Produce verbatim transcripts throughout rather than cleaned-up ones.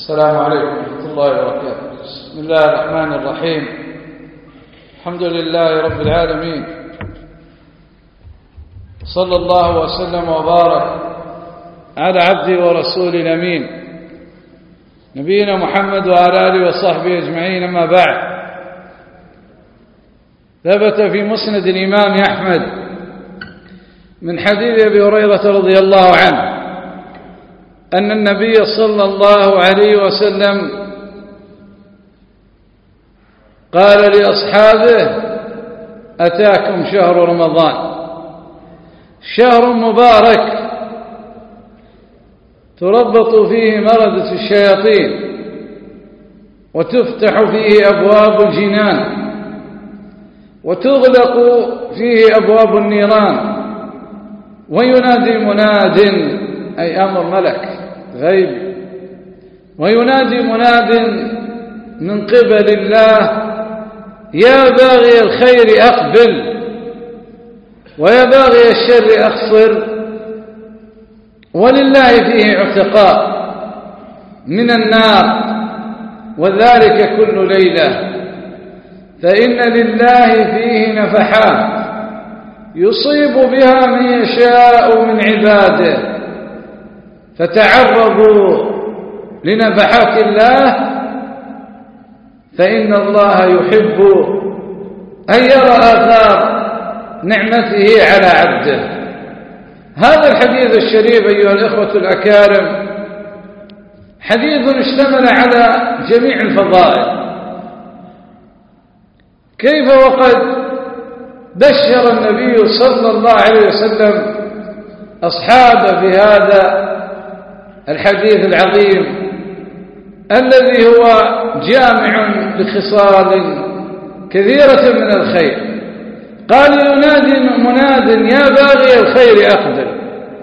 السلام عليكم ورحمة الله وبركاته. بسم الله الرحمن الرحيم. الحمد لله رب العالمين، صلى الله وسلم وبارك على عبده ورسوله الأمين نبينا محمد وعلى آله وصحبه أجمعين. أما بعد، ثبت في مسند الإمام أحمد من حديث أبي هريرة رضي الله عنه أن النبي صلى الله عليه وسلم قال لأصحابه: أتاكم شهر رمضان، شهر مبارك تربط فيه مردة الشياطين وتفتح فيه أبواب الجنان وتغلق فيه أبواب النيران، وينادي مناد، أي أمر ملك غيب، وينادي مناد من قبل الله: يا باغي الخير أقبل، ويا باغي الشر أقصر. ولله فيه عتقاء من النار، وذلك كل ليلة، فإن لله فيه نفحات يصيب بها من يشاء من عباده، فتعرضوا لنفحات الله، فإن الله يحب أن يرى آثار نعمته على عبده. هذا الحديث الشريف أيها الإخوة الأكارم حديث اشتمل على جميع الفضائل. كيف وقد بشر النبي صلى الله عليه وسلم أصحابه بهذا الحديث العظيم الذي هو جامع لخصال كثيرة من الخير. قال: ينادي مناد: يا باغي الخير أقبل.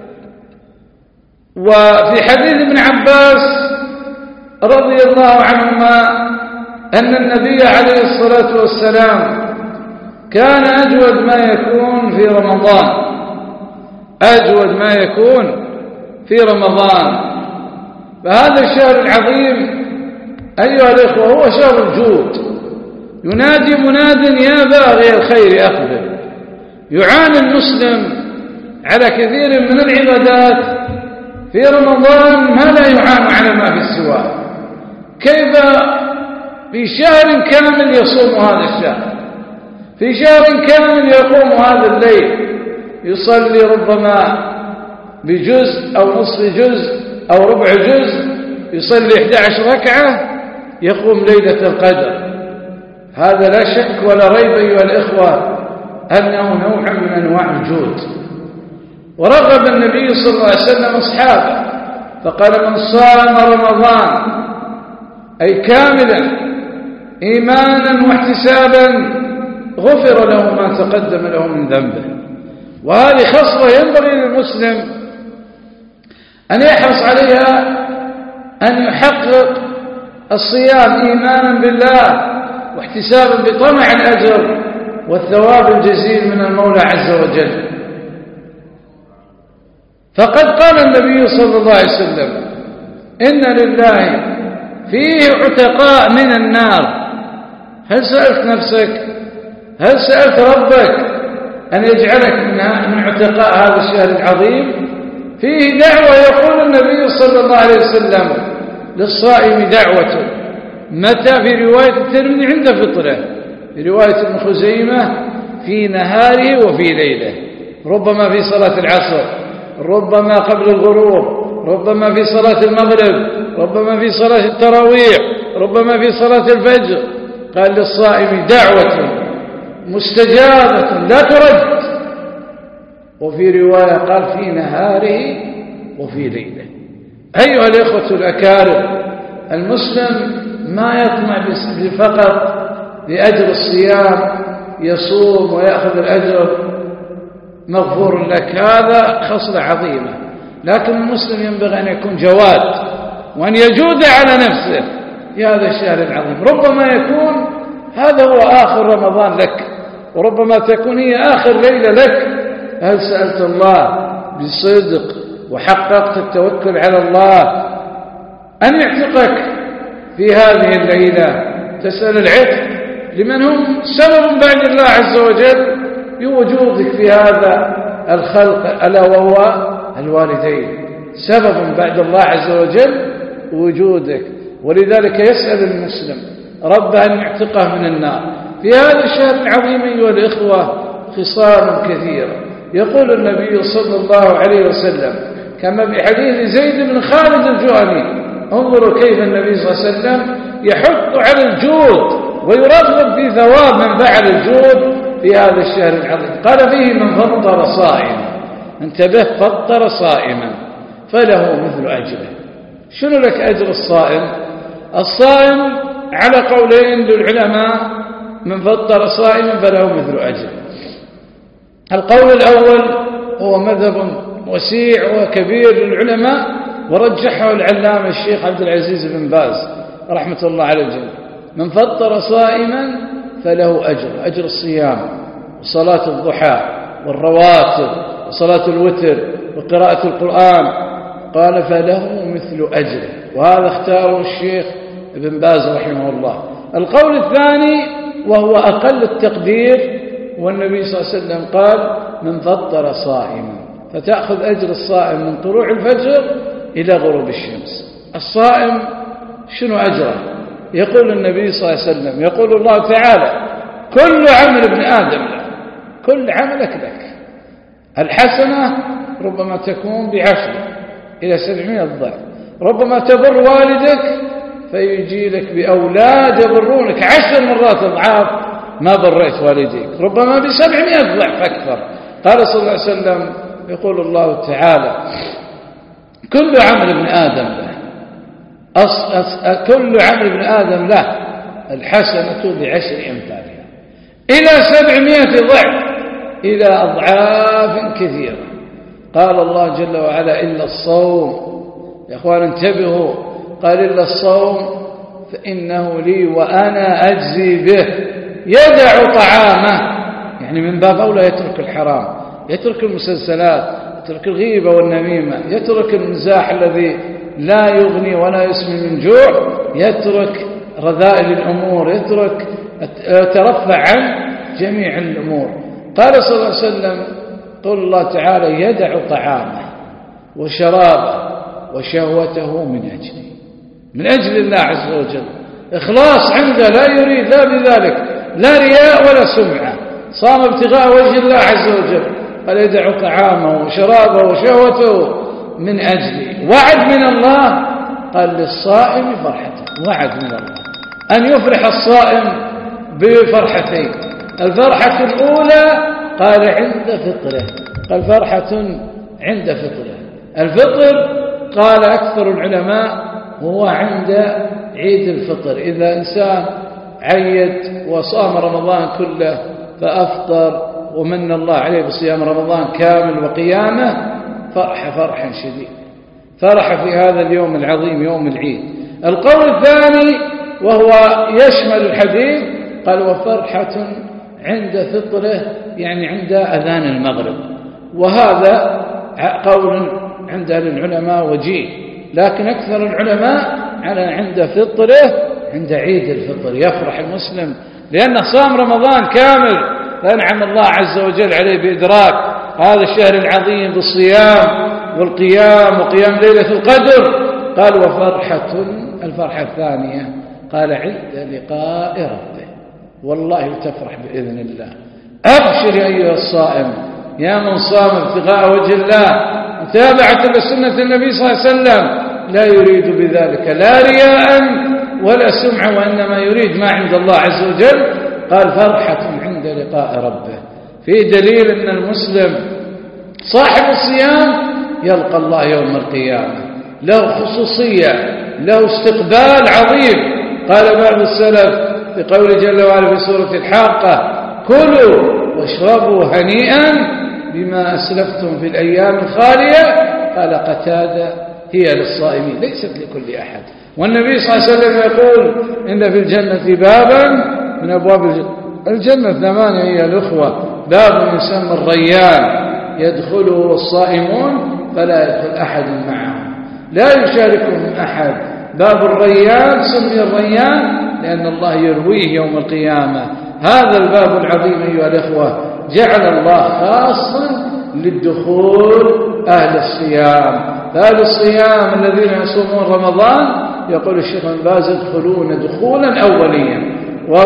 وفي حديث ابن عباس رضي الله عنهما أن النبي عليه الصلاة والسلام كان أجود ما يكون في رمضان، أجود ما يكون في رمضان. فهذا الشهر العظيم أيها الإخوة هو شهر الجود. ينادي مناد: يا باغي الخير أقبل. يعاني المسلم على كثير من العبادات في رمضان ما لا يعان على ما في سواه. كيف في شهر كامل يصوم هذا الشهر، في شهر كامل يقوم هذا الليل، يصلي ربما بجزء أو نصف جزء أو ربع جزء، يصلي إحدى عشرة ركعة، يقوم ليلة القدر. هذا لا شك ولا ريب أيها الإخوة أنه نوع من أنواع الجود. ورغب النبي صلى الله عليه وسلم أصحابه فقال: من صام رمضان أي كاملا إيمانا واحتسابا غفر له ما تقدم له من ذنبه. وهذه خصلة ينبغي للمسلم أن يحرص عليها، أن يحقق الصيام إيمانا بالله واحتسابا بطمع الأجر والثواب الجزيل من المولى عز وجل. فقد قال النبي صلى الله عليه وسلم: إن لله فيه عتقاء من النار. هل سألت نفسك، هل سألت ربك أن يجعلك من عتقاء هذا الشهر العظيم؟ فيه دعوة يقول النبي صلى الله عليه وسلم للصائم دعوة. متى؟ في رواية الترمذي عند فطره، في رواية ابن خزيمة في نهاره وفي ليله، ربما في صلاة العصر، ربما قبل الغروب، ربما في صلاة المغرب، ربما في صلاة التراويح، ربما في صلاة الفجر. قال: للصائم دعوة مستجابة لا ترد. وفي رواية قال: في نهاره وفي ليله. أيها الإخوة الأكارم، المسلم ما يطمع فقط لأجل الصيام، يصوم ويأخذ الأجر مغفور لك، هذا خصلة عظيمة. لكن المسلم ينبغي أن يكون جواد وأن يجود على نفسه في هذا الشهر العظيم. ربما يكون هذا هو آخر رمضان لك، وربما تكون هي آخر ليلة لك. هل سألت الله بصدق وحققت التوكل على الله أن يعتقك في هذه الليلة تسأل العتق لمن هم سبب بعد الله عز وجل بوجودك في هذا الخلق، ألا وهو الوالدين، سبب بعد الله عز وجل وجودك. ولذلك يسأل المسلم ربه أن يعتقه من النار. في هذا الشهر العظيم أيها الإخوة خصال كثيرة. يقول النبي صلى الله عليه وسلم كما بحديث زيد بن خالد الجهني، انظروا كيف النبي صلى الله عليه وسلم يحث على الجود ويرغب في ثواب من فعل الجود في هذا الشهر العظيم. قال فيه من فطر صائما، انتبه، فطر صائما فله مثل أجره. شنو لك أجر الصائم؟ الصائم على قولين للعلماء، من فطر صائما فله مثل أجره. القول الأول هو مذهب وسيع وكبير للعلماء ورجحه العلامة الشيخ عبد العزيز بن باز رحمة الله على الجميع. من فطر صائما فله أجر، أجر الصيام وصلاة الضحى والرواتب وصلاة الوتر وقراءة القرآن، قال فله مثل أجره، وهذا اختاره الشيخ ابن باز رحمه الله. القول الثاني وهو أقل التقدير، والنبي صلى الله عليه وسلم قال من فطر صائما، فتأخذ أجر الصائم من طلوع الفجر إلى غروب الشمس. الصائم شنو أجره؟ يقول النبي صلى الله عليه وسلم، يقول الله تعالى كل عمل ابن آدم له، كل عملك لك. الحسنة ربما تكون بعشر إلى سبعمائة ضعف، ربما تبر والدك فيجي لك بأولاد يبرونك عشر مرات أضعاف ما بريت والديك، ربما بسبعمائة ضعف أكثر. قال صلى الله عليه وسلم، يقول الله تعالى كل عمل ابن آدم له، أص أص كل عمل ابن آدم له الحسنة بعشر أمثالها إلى سبعمائة ضعف، إلى أضعاف كثيرة. قال الله جل وعلا إلا الصوم، يا أخوان انتبهوا، قال إلا الصوم فإنه لي وأنا أجزي به. يدع طعامه، يعني من باب أولى يترك الحرام، يترك المسلسلات، يترك الغيبة والنميمة، يترك المزاح الذي لا يغني ولا يسمن من جوع، يترك رذائل الأمور، يترك يترفع عن جميع الأمور. قال صلى الله عليه وسلم، قول الله تعالى يدع طعامه وشرابه وشهوته من أجله، من أجل الله عز وجل، إخلاص عنده، لا يريد لا بذلك لا رياء ولا سمعة، صام ابتغاء وجه الله عز وجل. قال يدع طعامه وشرابه وشهوته من أجله. وعد من الله، قال للصائم فرحته، وعد من الله أن يفرح الصائم بفرحتين. الفرحة الأولى قال عند فطره، قال فرحة عند فطره. الفطر قال أكثر العلماء هو عند عيد الفطر، إذا إنسان عيد وصام رمضان كله فأفطر ومن الله عليه بصيام رمضان كامل وقيامه، فرح فرحا شديد، فرح في هذا اليوم العظيم يوم العيد. القول الثاني وهو يشمل الحديث، قال وفرحة عند فطره، يعني عند أذان المغرب. وهذا قول عند العلماء وجيه، لكن أكثر العلماء على عند فطره، عند عيد الفطر يفرح المسلم لأنه صام رمضان كامل، فأنعم الله عز وجل عليه بإدراك هذا الشهر العظيم بالصيام والقيام وقيام ليلة القدر. قال وفرحة، الفرحة الثانية قال عند لقاء ربه، والله تفرح بإذن الله. أبشر يا أيها الصائم، يا من صام ابتغاء وجه الله متابعة لسنة النبي صلى الله عليه وسلم، لا يريد بذلك لا رياء ولا سمعة، وإنما يريد ما عند الله عز وجل. قال فرحة عند لقاء ربه. في دليل أن المسلم صاحب الصيام يلقى الله يوم القيامة، له خصوصية، له استقبال عظيم. قال بعض السلف في قول جل وعلا في سورة الحاقة كلوا واشربوا هنيئا بما أسلفتم في الأيام الخالية. قال قتادة هي للصائمين ليست لكل أحد. والنبي صلى الله عليه وسلم يقول إن في الجنة بابا من أبواب الجنة ثمانية أيها الأخوة، باب يسمى الريان يدخله الصائمون فلا يدخل أحد معهم، لا يشاركهم أحد باب الريان سمي الريان لأن الله يرويه يوم القيامة. هذا الباب العظيم أيها الإخوة جعل الله خاصا للدخول أهل الصيام. فأهل الصيام الذين يصومون رمضان يقول الشيخ ابن باز يدخلون دخولا أوليا.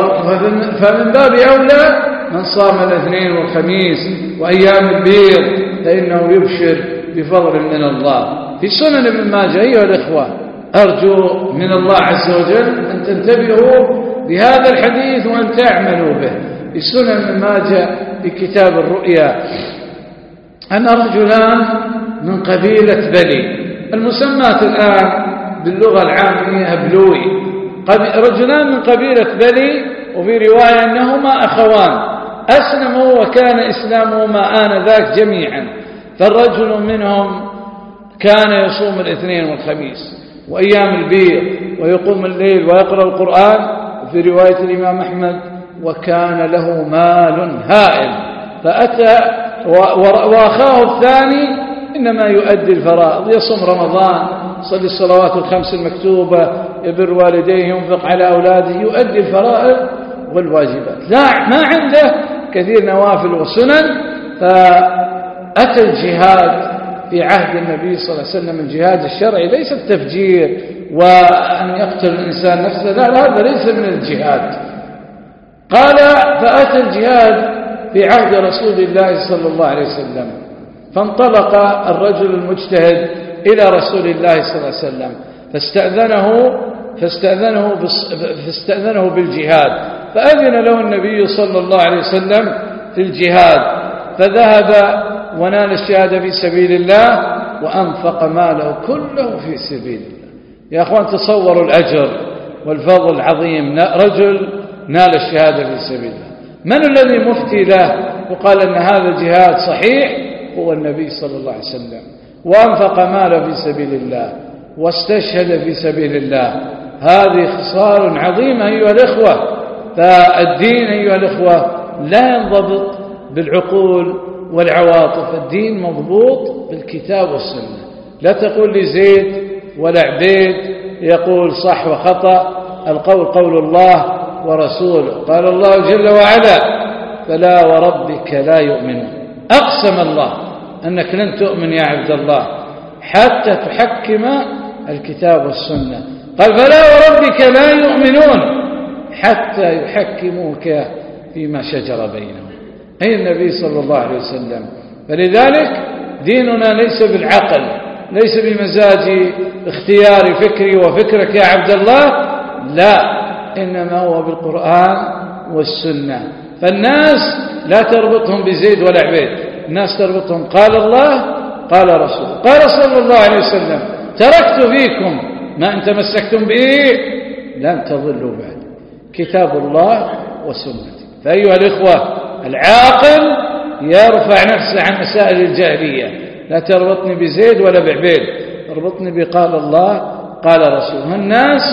فمن باب أولى من صام الاثنين والخميس وأيام البيض فإنه يبشر بفضل من الله. في سنن ابن ماجه أيها الإخوة أرجو من الله عز وجل أن تنتبهوا بهذا الحديث وأن تعملوا به. في سنن ابن ماجه في كتاب الرؤيا أن رجلان من قبيلة بلي المسمات الآن باللغة العامية بلوي، رجلان من قبيلة بلي، وفي رواية أنهما أخوان أسلموا وكان إسلامهما آنذاك جميعا. فالرجل منهم كان يصوم الاثنين والخميس وأيام البيض ويقوم الليل ويقرأ القرآن، وفي رواية الإمام أحمد وكان له مال هائل. فأتى وأخاه الثاني إنما يؤدي الفرائض، يصوم رمضان، يصلي الصلوات الخمس المكتوبة، يبر والديه، ينفق على أولاده، يؤدي الفرائض والواجبات، لا ما عنده كثير نوافل وسنن. فأتى الجهاد في عهد النبي صلى الله عليه وسلم، الجهاد الشرعي ليس التفجير وأن يقتل الإنسان نفسه، لا هذا ليس من الجهاد. قال فأتى الجهاد في عهد رسول الله صلى الله عليه وسلم، فانطلق الرجل المجتهد إلى رسول الله صلى الله عليه وسلم فاستأذنه فاستأذنه فاستأذنه بالجهاد، فأذن له النبي صلى الله عليه وسلم في الجهاد، فذهب ونال الشهادة في سبيل الله وأنفق ماله كله في سبيل الله. يا أخوان تصوروا الأجر والفضل العظيم، رجل نال الشهادة في سبيل الله. من الذي مفتي له وقال أن هذا الجهاد صحيح؟ هو النبي صلى الله عليه وسلم، وأنفق ماله في سبيل الله واستشهد في سبيل الله. هذه خصال عظيمة أيها الإخوة. فالدين أيها الإخوة لا ينضبط بالعقول والعواطف، الدين مضبوط بالكتاب والسنة. لا تقول لي زيد ولا عبيد يقول صح وخطأ، القول قول الله ورسوله، قال الله جل وعلا فلا وربك لا يؤمنون. أقسم الله أنك لن تؤمن يا عبد الله حتى تحكم الكتاب والسنة. قال فلا وربك لا يؤمنون حتى يحكموك فيما شجر بينهم، أي النبي صلى الله عليه وسلم. فلذلك ديننا ليس بالعقل، ليس بمزاج اختيار فكري وفكرك يا عبد الله، لا، إنما هو بالقرآن والسنة. فالناس لا تربطهم بزيد ولا عبيد، الناس تربطهم قال الله قال رسوله، قال صلى الله عليه وسلم تركت فيكم ما إن تمسكتم به لن تضلوا بعد، كتاب الله وسنتي. فأيها الإخوة العاقل يرفع نفسه عن مسائل الجاهلية، لا تربطني بزيد ولا بعبيد، اربطني بقال الله قال رسوله. الناس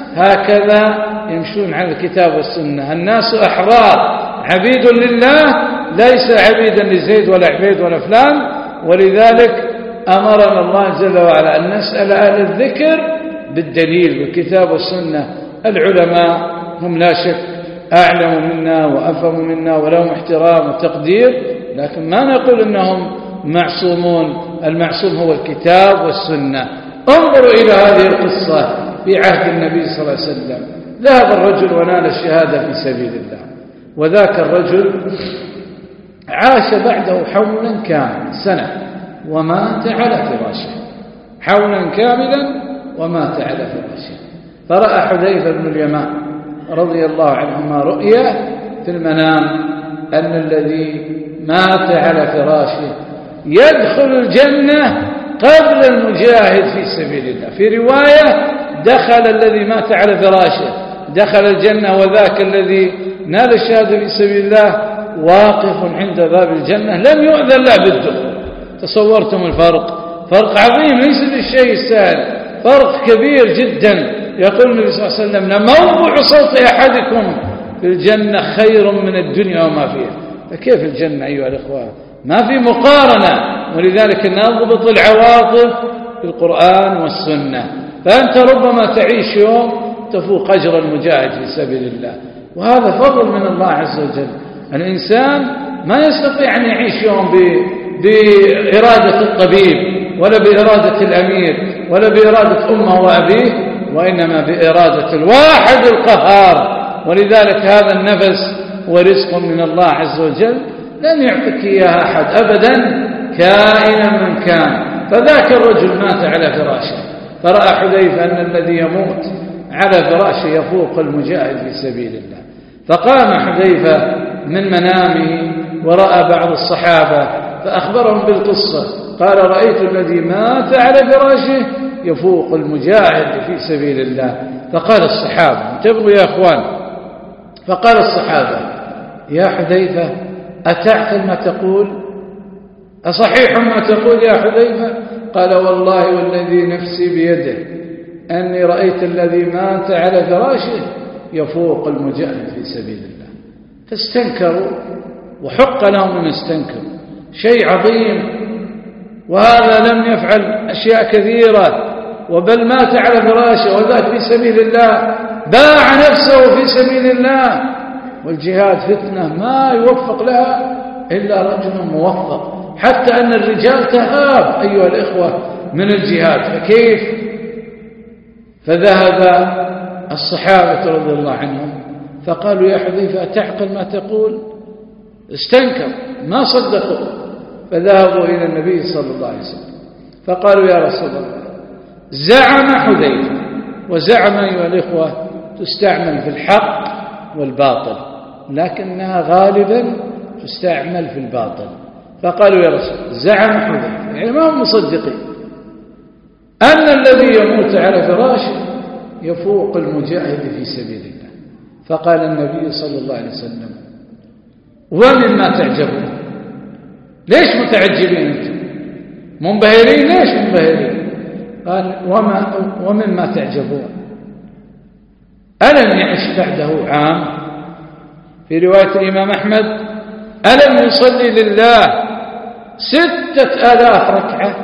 هكذا يمشون على الكتاب والسنة، الناس أحرار عبيد لله ليس عبيدا لزيد ولا عبيد ولا فلان. ولذلك أمرنا الله جل وعلا أن نسأل أهل الذكر بالدليل بالكتاب والسنة. العلماء هم لا شك أعلم منا وأفهم منا ولهم احترام وتقدير، لكن ما نقول أنهم معصومون، المعصوم هو الكتاب والسنة. انظروا إلى هذه القصة في عهد النبي صلى الله عليه وسلم، ذهب الرجل ونال الشهادة في سبيل الله، وذاك الرجل عاش بعده حولا كاملا سنة ومات على فراشه، حولا كاملا ومات على فراشه. فرأى حذيفة بن اليمان رضي الله عنهما رؤيا في المنام أن الذي مات على فراشه يدخل الجنة قبل المجاهد في سبيل الله. في رواية دخل الذي مات على فراشه دخل الجنة، وذاك الذي نال الشهادة في سبيل الله واقف عند باب الجنة لم يؤذن له بالدخول. تصورتم الفرق؟ فرق عظيم ليس بالشيء السهل، فرق كبير جدا. يقول النبي صلى الله عليه وسلم لموضع صوت أحدكم في الجنة خير من الدنيا وما فيها. فكيف الجنة أيها الإخوة؟ ما في مقارنة. ولذلك نضبط العواطف في القرآن والسنة. فأنت ربما تعيش يوم تفوق أجر المجاهد في سبيل الله، وهذا فضل من الله عز وجل. الإنسان ما يستطيع أن يعيش يوم بإرادة الطبيب ولا بإرادة الأمير ولا بإرادة أمه وأبيه، وإنما بإرادة الواحد القهار. ولذلك هذا النفس ورزق من الله عز وجل لن يعطيك إياه أحد أبدا كائنا من كان. فذاك الرجل مات على فراشه، فرأى حذيفة أن الذي يموت على فراشه يفوق المجاهد في سبيل الله، فقام حذيفة من منامه ورأى بعض الصحابة فأخبرهم بالقصة، قال رأيت الذي مات على فراشه يفوق المجاهد في سبيل الله. فقال الصحابة، انتبهوا يا أخوان، فقال الصحابة يا حذيفة أتعقل ما تقول؟ أصحيح ما تقول يا حذيفة؟ قال والله والذي نفسي بيده أني رأيت الذي مات على فراشه يفوق المجاهد في سبيل الله. فاستنكروا، وحق لهم أن يستنكروا، شيء عظيم، وهذا لم يفعل أشياء كثيرة، وبل مات على فراشه وذاك في سبيل الله، باع نفسه في سبيل الله. والجهاد فتنة ما يوفق لها إلا رجل موفق، حتى أن الرجال تهاب أيها الإخوة من الجهاد، فكيف؟ فذهب الصحابة رضي الله عنهم فقالوا يا حذيفة أتعقل ما تقول؟ استنكر، ما صدقوا. فذهبوا إلى النبي صلى الله عليه وسلم فقالوا يا رسول الله زعم حذيفة، وزعم أيها الإخوة تستعمل في الحق والباطل، لكنها غالبا تستعمل في الباطل. فقالوا يا رسول الله زعم حذيفة، يعني ما هم مصدقين أن الذي يموت على فراشه يفوق المجاهد في سبيل الله. فقال النبي صلى الله عليه وسلم ومما تعجبون؟ ليش متعجبين أنتم؟ منبهرين؟ ليش منبهرين؟ قال وما ومما تعجبون؟ ألم يعش بعده عام؟ في رواية الإمام أحمد ألم يصلي لله ستة آلاف ركعة؟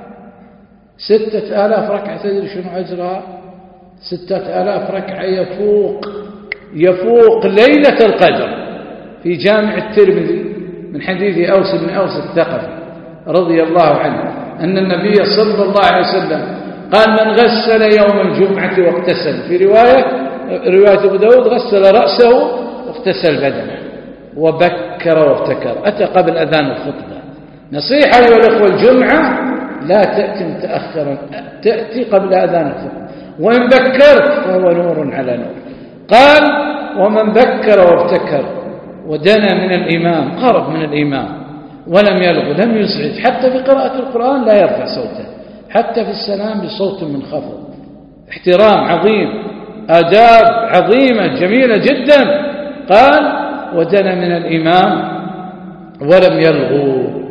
ستة آلاف ركعة تدري شنو أجرها؟ ستة آلاف ركعة يفوق يفوق ليلة القدر. في جامع الترمذي من حديث أوس بن أوس الثقفي رضي الله عنه أن النبي صلى الله عليه وسلم قال من غسل يوم الجمعة واغتسل، في رواية رواية أبو داود غسل رأسه واغتسل بدنه وبكر وابتكر، أتى قبل أذان الخطبة. نصيحة أيها الأخوة، الجمعة لا تأتي متأخرا، تأتي قبل أذان الخطبة، وإن بكرت فهو نور على نور. قال ومن بكر وابتكر ودنا من الإمام، قرب من الإمام ولم يلغ، لم يزعج، حتى في قراءة القرآن لا يرفع صوته، حتى في السلام بصوت منخفض، احترام عظيم، آداب عظيمة جميلة جدا. قال ودنا من الإمام ولم يلغوا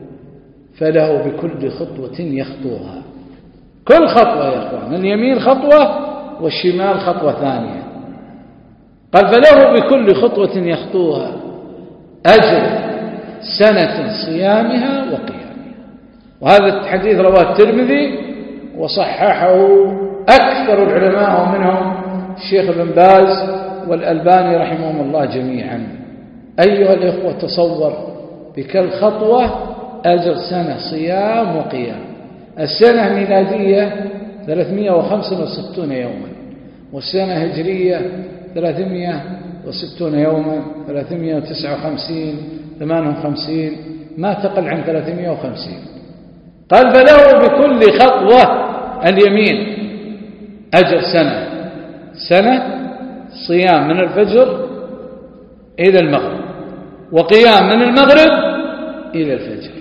فله بكل خطوة يخطوها، كل خطوة يا أخوان، اليمين خطوة والشمال خطوة ثانية. قال فله بكل خطوة يخطوها أجر سنة صيامها وقيامها. وهذا الحديث رواه الترمذي وصححه أكثر العلماء ومنهم الشيخ ابن باز والألباني رحمهم الله جميعا. أيها الإخوة تصور بكل خطوة أجر سنة صيام وقيام. السنة ميلادية ثلاثمائة وخمسة وستين يوما، والسنة هجرية ثلاثمائة وستين يوما، ثلاثمائة وتسعة وخمسين، ثمانية وخمسين، ما تقل عن ثلاثمائة وخمسين. قال فله بكل خطوة اليمين أجر سنة، سنة صيام من الفجر إلى المغرب، وقيام من المغرب إلى الفجر.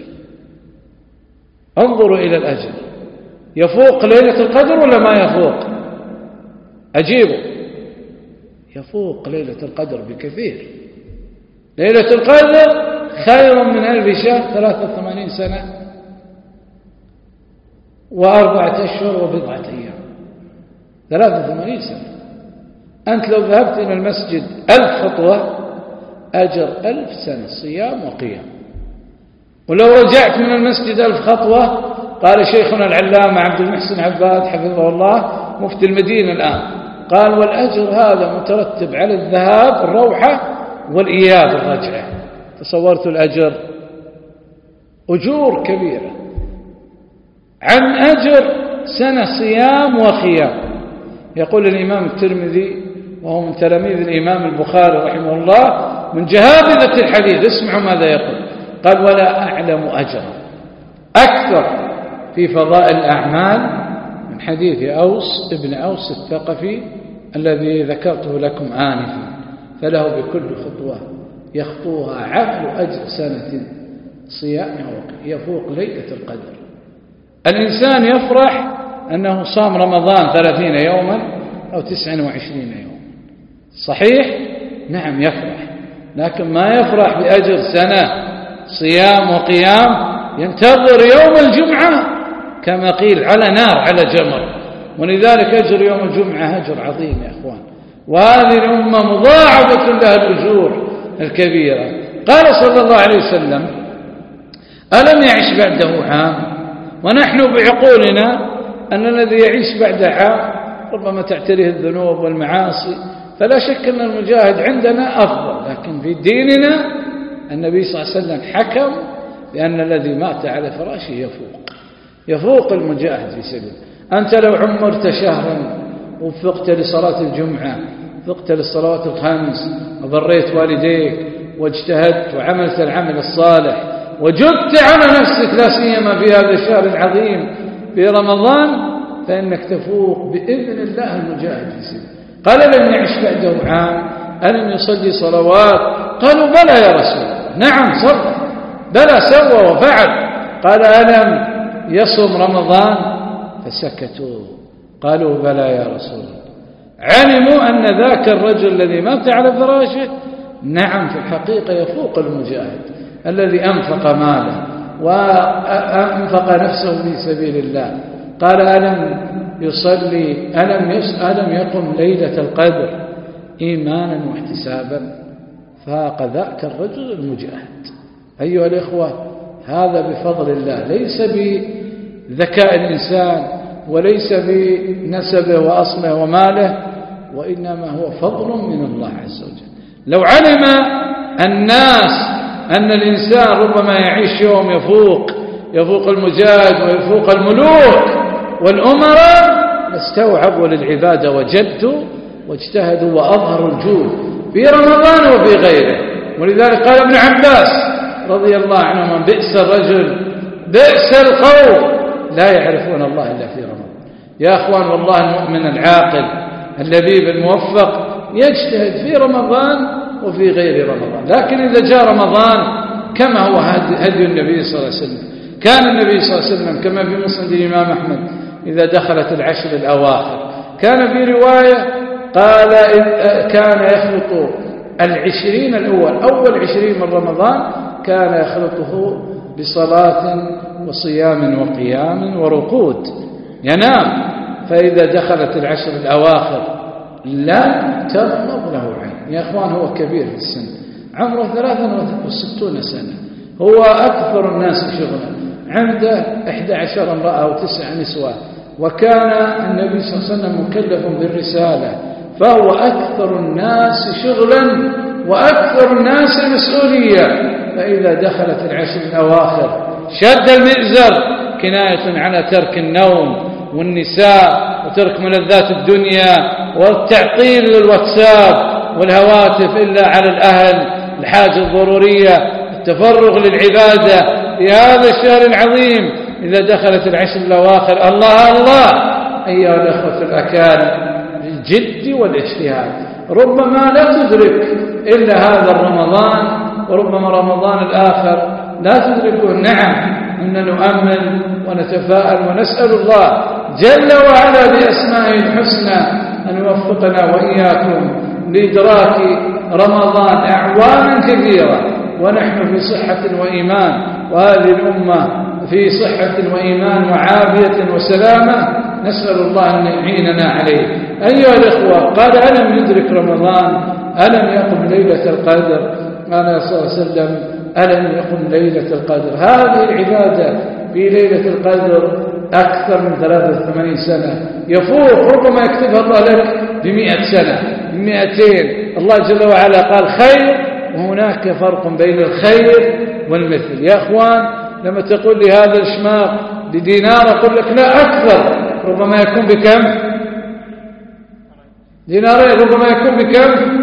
انظروا إلى الأجر، يفوق ليلة القدر ولا ما يفوق؟ أجيبوا، يفوق ليلة القدر بكثير. ليلة القدر خير من ألف شهر، ثلاثة وثمانين سنة وأربعة أشهر وبضعة أيام، ثلاثة وثمانين سنة. أنت لو ذهبت إلى المسجد ألف خطوة أجر ألف سنة صيام وقيام، ولو رجعت من المسجد ألف خطوة قال شيخنا العلامة عبد المحسن عباد حفظه الله مفتي المدينة الآن، قال والأجر هذا مترتب على الذهاب الروحة والإياب الرجعة. تصورت الأجر أجور كبيرة عن أجر سنة صيام وخيام. يقول الإمام الترمذي وهو من تلاميذ الإمام البخاري رحمه الله من جهابذة الحديث، اسمعوا ماذا يقول، قال ولا أعلم أجرا أكثر في فضائل الأعمال من حديث أوس ابن أوس الثقفي الذي ذكرته لكم آنفا، فله بكل خطوة يخطوها عقل أجر سنة صيام يفوق ليلة القدر. الإنسان يفرح أنه صام رمضان ثلاثين يوما أو تسعة وعشرين يوما، صحيح؟ نعم يفرح، لكن ما يفرح بأجر سنة صيام وقيام ينتظر يوم الجمعة كما قيل على نار على جمر. ولذلك أجر يوم الجمعة أجر عظيم يا أخوان، وهذه الأمة مضاعفة لها الأجور الكبيرة. قال صلى الله عليه وسلم ألم يعش بعده عام، ونحن بعقولنا أن الذي يعيش بعد عام ربما تعتريه الذنوب والمعاصي، فلا شك أن المجاهد عندنا أفضل، لكن في ديننا النبي صلى الله عليه وسلم حكم بأن الذي مات على فراشه يفوق يفوق المجاهد في سبيل. أنت لو عمرت شهرا وفقت لصلاة الجمعة، فقت للصلوات الخمس، وبريت والديك واجتهدت وعملت العمل الصالح وجدت على نفسك لا سيما في هذا الشهر العظيم في رمضان، فإنك تفوق بإذن الله المجاهد في سبيل. قال لم يعش بعده عام ألم يصلي صلوات؟ قالوا بلى يا رسول الله. نعم صلى، بلى سوى وفعل. قال ألم يصم رمضان؟ فسكتوا. قالوا بلى يا رسول الله. علموا أن ذاك الرجل الذي مات على فراشه نعم في الحقيقة يفوق المجاهد الذي أنفق ماله وأنفق نفسه في سبيل الله. قال ألم يصلي ألم, يس ألم يقم ليلة القدر إيمانا واحتسابا؟ فاق ذاك الرجل المجاهد. أيها الإخوة هذا بفضل الله، ليس بذكاء الإنسان وليس بنسبه وأصله وماله، وإنما هو فضل من الله عز وجل. لو علم الناس أن الإنسان ربما يعيش يوم يفوق يفوق المجاهد ويفوق الملوك والأمراء لاستوعبوا للعبادة وجدوا واجتهدوا وأظهروا الجود في رمضان وفي غيره. ولذلك قال ابن عباس رضي الله عنهما بئس الرجل بئس القوم لا يعرفون الله إلا في رمضان. يا أخوان والله المؤمن العاقل اللبيب الموفق يجتهد في رمضان وفي غير رمضان، لكن إذا جاء رمضان كما هو هدي النبي صلى الله عليه وسلم، كان النبي صلى الله عليه وسلم كما في مسند الإمام أحمد إذا دخلت العشر الأواخر كان في رواية قال كان يخلط العشرين الأول أول عشرين من رمضان كان يخلطه بصلاة وصيام وقيام ورقود، ينام، فإذا دخلت العشر الأواخر لا تغمض له عين. يا أخوان هو كبير في السن، عمره ثلاثة وستون سنة، هو أكثر الناس شغلا، عنده إحدى عشر امرأة وتسع نسوة، وكان النبي صلى الله عليه وسلم مكلف بالرسالة، فهو أكثر الناس شغلا وأكثر الناس مسؤولية. فإذا دخلت العشر الأواخر شد المئزر كناية على ترك النوم والنساء وترك ملذات الدنيا والتعطيل للواتساب والهواتف إلا على الأهل، الحاجة الضرورية، التفرغ للعبادة في هذا الشهر العظيم. إذا دخلت العشر الأواخر الله الله أيها الأخوة الأكارم بالجد والاجتهاد، ربما لا تدرك إلا هذا الرمضان، وربما رمضان الآخر لا تدركه. نعم إن نؤمن ونتفاءل ونسأل الله جل وعلا بأسمائه الحسنى أن يوفقنا وإياكم لإدراك رمضان أعواما كثيرة ونحن في صحة وإيمان، وهذه الأمة في صحة وإيمان وعافية وسلامة، نسأل الله أن يعيننا عليه. أيها الإخوة قال ألم يدرك رمضان ألم يقم ليلة القدر؟ قال صلى الله عليه وسلم ألم يقم ليلة القدر. هذه العبادة في ليلة القدر أكثر من ثلاثة وثمانين سنة، يفوق ربما يكتبها الله لك بمئة سنة بمئتين. الله جل وعلا قال خير، وهناك فرق بين الخير والمثل. يا أخوان، لما تقول لي هذا الشماغ بدينار أقول لك لا، أكثر، ربما يكون بكم؟ دينارين، ربما يكون بكم؟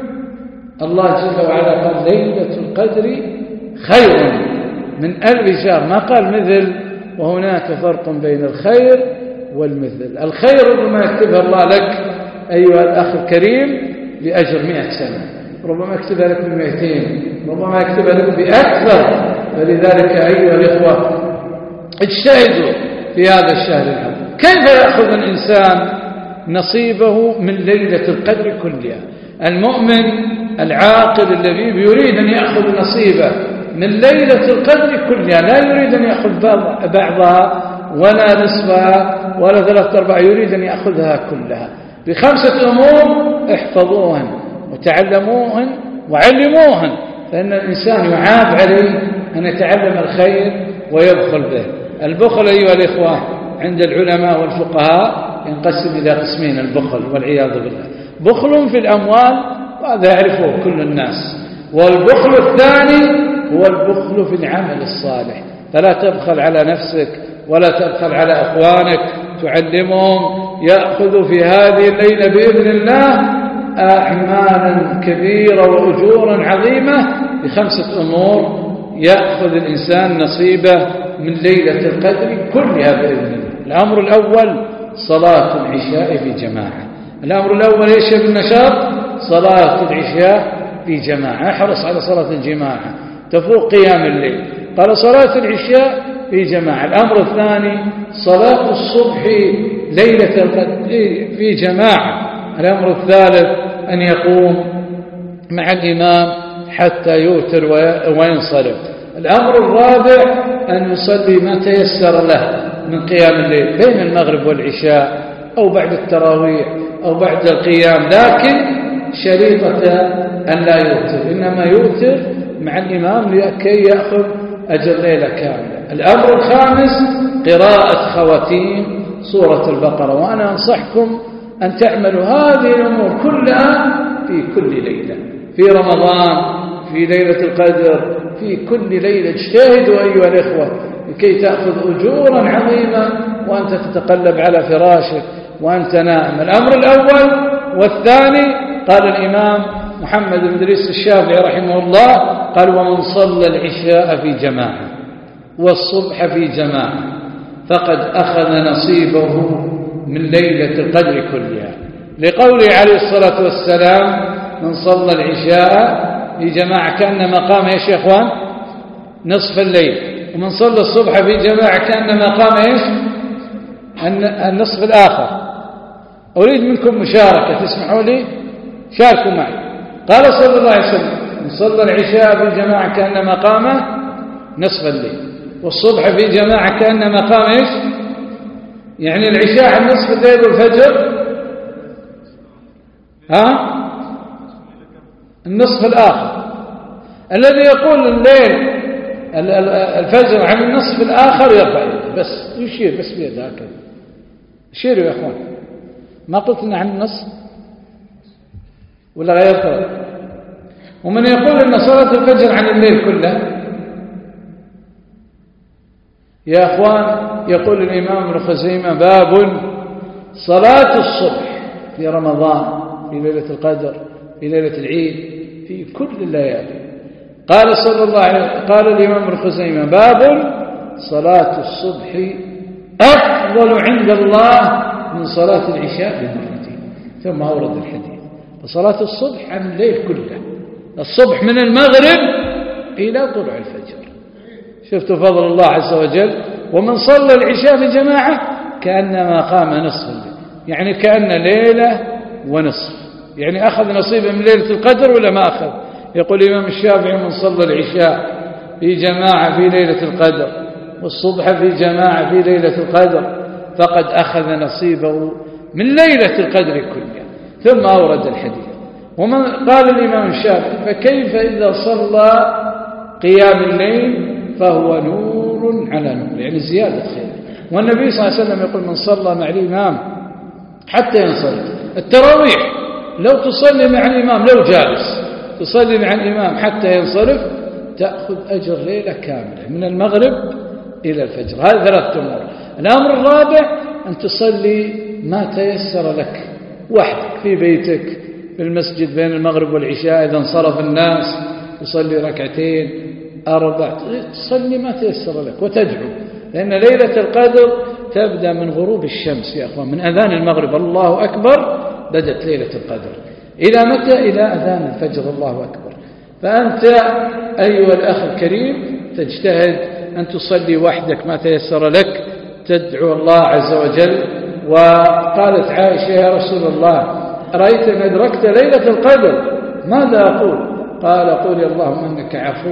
الله جل وعلا قال ليلة القدر خير من ألف شهر، ما قال مثل. وهناك فرق بين الخير والمثل. الخير ربما يكتبها الله لك أيها الأخ الكريم لأجر مئة سنة، ربما يكتبها لك بمئتين، ربما يكتبها لك بأكثر. فلذلك أيها الإخوة اجتهدوا في هذا الشهر العظيم. كيف يأخذ الإنسان نصيبه من ليلة القدر كلها؟ المؤمن العاقل الذي يريد أن يأخذ نصيبه من ليلة القدر كلها، لا يريد أن يأخذ بعضها ولا نصفها ولا ثلاثة أرباع، يريد أن يأخذها كلها بخمسة أمور احفظوهن وتعلموهن وعلموهن. فإن الإنسان يعاب عليه أن يتعلم الخير ويبخل به. البخل أيها الإخوة عند العلماء والفقهاء ينقسم إلى قسمين: البخل والعياذ بالله، بخل في الأموال وهذا يعرفه كل الناس، والبخل الثاني هو البخل في العمل الصالح. فلا تبخل على نفسك ولا تبخل على أخوانك، تعلمهم يأخذ في هذه الليلة بإذن الله أعمالا كبيرة وأجورا عظيمة بخمسة أمور يأخذ الإنسان نصيبه من ليلة القدر كلها بإذن الله. الأمر الأول صلاة العشاء في جماعة. الأمر الأول إيش بالنشاط؟ صلاة العشاء في جماعة. احرص على صلاة الجماعة تفوق قيام الليل. قال صلاة العشاء في جماعة. الأمر الثاني صلاة الصبح ليلة القدر في جماعة. الأمر الثالث أن يقوم مع الإمام حتى يوتر وينصرف. الأمر الرابع أن يصلي ما تيسر له من قيام الليل بين المغرب والعشاء أو بعد التراويح أو بعد القيام، لكن شريطة أن لا يوتر، إنما يوتر مع الإمام لكي يأخذ أجر ليلة كاملة. الأمر الخامس قراءة خواتيم سورة البقرة. وأنا أنصحكم أن تعملوا هذه الأمور كلها في كل ليلة، في رمضان، في ليلة القدر، في كل ليلة. اجتهدوا أيها الإخوة لكي تأخذ أجورا عظيمة وأنت تتقلب على فراشك وأنت نائم. الأمر الأول والثاني قال الإمام محمد بن إدريس الشافعي رحمه الله قال: ومن صلى العشاء في جماعة والصبح في جماعة فقد أخذ نصيبه من ليلة القدر كلها، لقوله عليه الصلاة والسلام: من صلى العشاء في جماعة كأنما قام يا شيخ اخوان نصف الليل، ومن صلى الصبح في جماعة كأنما قام ايش النصف الآخر. أريد منكم مشاركة، تسمحوا لي شاركوا معي. قال صلى الله عليه وسلم: من صلى العشاء في جماعة كأنما قام نصف الليل، والصبح في جماعة كأنما قام ايش يعني العشاء عن نصف الليل والفجر ها النصف الآخر. الذي يقول الليل الفجر عن النصف الآخر يرفع بس يشير بس بيده هكذا. شيروا يا أخوان، ما قلتنا عن النصف ولا غيرته. ومن يقول أن صلاة الفجر عن الليل كله يا أخوان، يقول الإمام ابن خزيمة: باب صلاة الصبح في رمضان، في ليلة القدر، في ليلة العيد، في كل الليالي. قال صلى الله عليه قال الإمام ابن خزيمة: باب صلاة الصبح أفضل عند الله من صلاة العشاء بمرتين. ثم أورد الحديث. فصلاة الصبح عن الليل كله، الصبح من المغرب إلى طلوع الفجر. شفتوا فضل الله عز وجل. ومن صلى العشاء في جماعة كأنما قام نصف الليل، يعني كأن ليلة ونصف، يعني أخذ نصيبه من ليلة القدر ولا ما أخذ؟ يقول الإمام الشافعي: من صلى العشاء في جماعة في ليلة القدر والصبح في جماعة في ليلة القدر فقد أخذ نصيبه من ليلة القدر كلها. ثم أورد الحديث. ومن قال الإمام الشافعي: فكيف إذا صلى قيام الليل فهو نور نور على نور، يعني زيادة خير. والنبي صلى الله عليه وسلم يقول من صلى مع الإمام حتى ينصرف. التراويح لو تصلي مع الإمام، لو جالس تصلي مع الإمام حتى ينصرف تأخذ أجر ليلة كاملة من المغرب إلى الفجر. هذه ثلاثة أمور. الأمر الرابع أن تصلي ما تيسر لك وحدك في بيتك في المسجد بين المغرب والعشاء، إذا انصرف الناس تصلي ركعتين أربع، تصلي ما تيسر لك وتدعو، لأن ليلة القدر تبدأ من غروب الشمس يا أخوان، من أذان المغرب الله أكبر بدأت ليلة القدر. إلى متى؟ إلى أذان الفجر الله أكبر. فأنت أيها الأخ الكريم تجتهد أن تصلي وحدك ما تيسر لك، تدعو الله عز وجل. وقالت عائشة يا رسول الله رأيت أن أدركت ليلة القدر ماذا أقول؟ قال قولي اللهم إنك عفو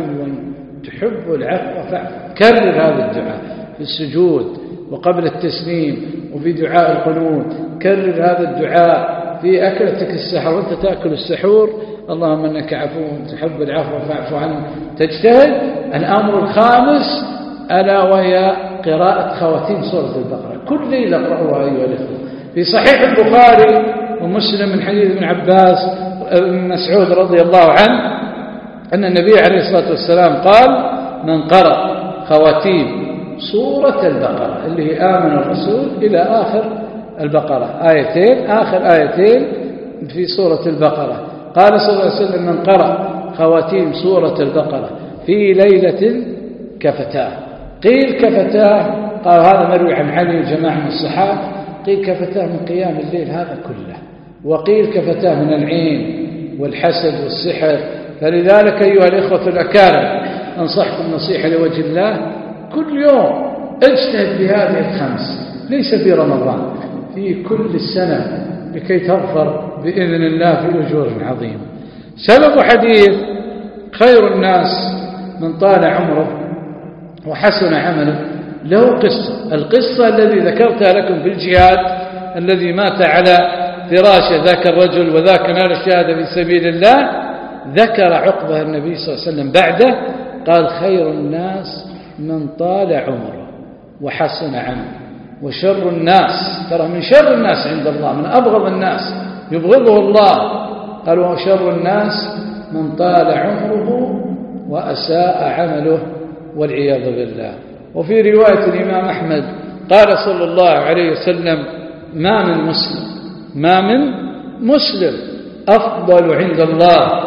تحب العفو فاعف. كرر هذا الدعاء في السجود وقبل التسليم وفي دعاء القنوت، كرر هذا الدعاء في أكلتك السحر وأنت تأكل السحور، اللهم إنك عفو تحب العفو فاعف عنه. تجتهد. الأمر الخامس ألا وهي قراءة خواتيم سورة البقرة، كل ليلة اقرأوها أيها الأخوة. في صحيح البخاري ومسلم من حديث ابن عباس بن مسعود رضي الله عنه أن النبي عليه الصلاة والسلام قال من قرأ خواتيم سورة البقرة اللي هي آمن الرسول إلى آخر البقرة، آيتين آخر آيتين في سورة البقرة، قال صلى الله عليه وسلم من قرأ خواتيم سورة البقرة في ليلة كفتاه. قيل كفتاه، قال هذا مروي عن علي وجماعة من الصحابة، قيل كفتاه من قيام الليل هذا كله، وقيل كفتاه من العين والحسد والسحر. فلذلك أيها الإخوة الأكارم أنصحكم نصيحة لوجه الله، كل يوم اجتهد بهذه الخمس، ليس في رمضان، في كل السنة، لكي تظفر بإذن الله في أجور عظيمة. سبب حديث خير الناس من طال عمره وحسن عمله له قصة. القصة الذي ذكرتها لكم في الجهاد الذي مات على فراشه ذاك الرجل وذاك نال الشهادة في سبيل الله، ذكر عقبه النبي صلى الله عليه وسلم بعده قال خير الناس من طال عمره وحسن عمله وشر الناس، ترى من شر الناس عند الله، من أبغض الناس يبغضه الله، قال وشر الناس من طال عمره وأساء عمله والعياذ بالله. وفي رواية الإمام أحمد قال صلى الله عليه وسلم ما من مسلم ما من مسلم أفضل عند الله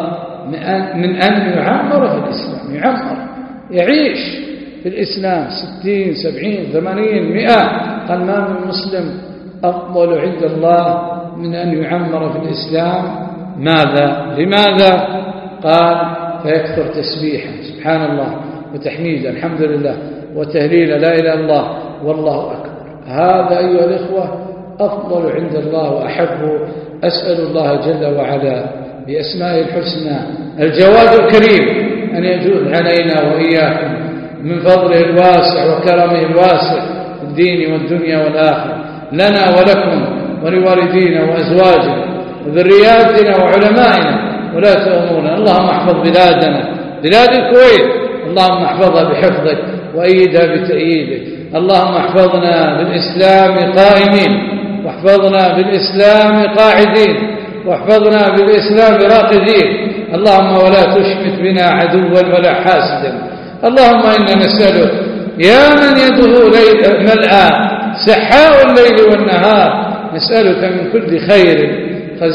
من أن يعمر في الإسلام، يعمر يعيش في الإسلام ستين سبعين ثمانين مئة، قال ما من مسلم أفضل عند الله من أن يعمر في الإسلام. ماذا؟ لماذا؟ قال فيكثر تسبيحا سبحان الله وتحميدا الحمد لله وتهليل لا إله إلا الله والله أكبر. هذا أيها الإخوة أفضل عند الله وأحب. أسأل الله جل وعلا بأسمائه الحسنى الجواد الكريم أن يجود علينا وإياكم من فضله الواسع وكرمه الواسع في الدين والدنيا والآخرة، لنا ولكم ولوالدينا وأزواجنا وذرياتنا وعلمائنا ولاة أمورنا. اللهم احفظ بلادنا بلاد الكويت، اللهم احفظها بحفظك وأيدها بتأييدك. اللهم احفظنا بالإسلام قائمين، واحفظنا بالإسلام قاعدين، واحفظنا بالإسلام راقدين. اللهم ولا تشمت بنا عدوا ولا حاسدا. اللهم إنا نسألك يا من يده ليل ملأى سحاء الليل والنهار، نسألك من كل خير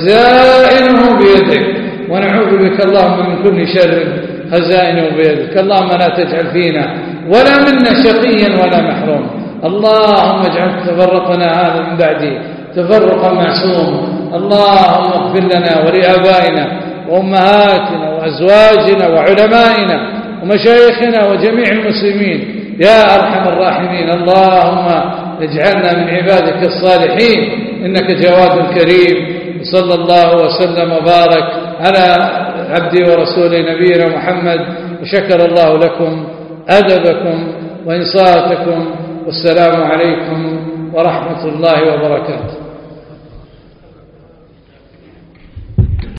خزائنه بيدك، ونعوذ بك اللهم من كل شر خزائنه بيدك. اللهم لا تجعل فينا ولا منا شقيا ولا محروم. اللهم اجعل تفرقنا هذا من بعده تفرقا معصوما. اللهم اغفر لنا ولآبائنا وأمهاتنا وأزواجنا وعلمائنا ومشايخنا وجميع المسلمين يا أرحم الراحمين. اللهم اجعلنا من عبادك الصالحين إنك جواد كريم. صلى الله وسلم وبارك على عبده ورسوله نبينا محمد، وشكر الله لكم أدبكم وإنصاتكم، والسلام عليكم ورحمة الله وبركاته.